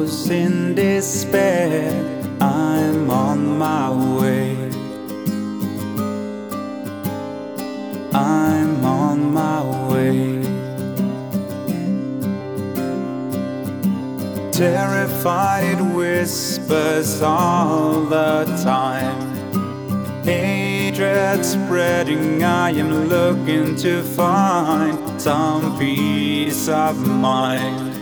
lost in despair, I'm on my way. I'm on my way. Terrified, it whispers all the time. Hatred spreading, I am looking to find some peace of mind.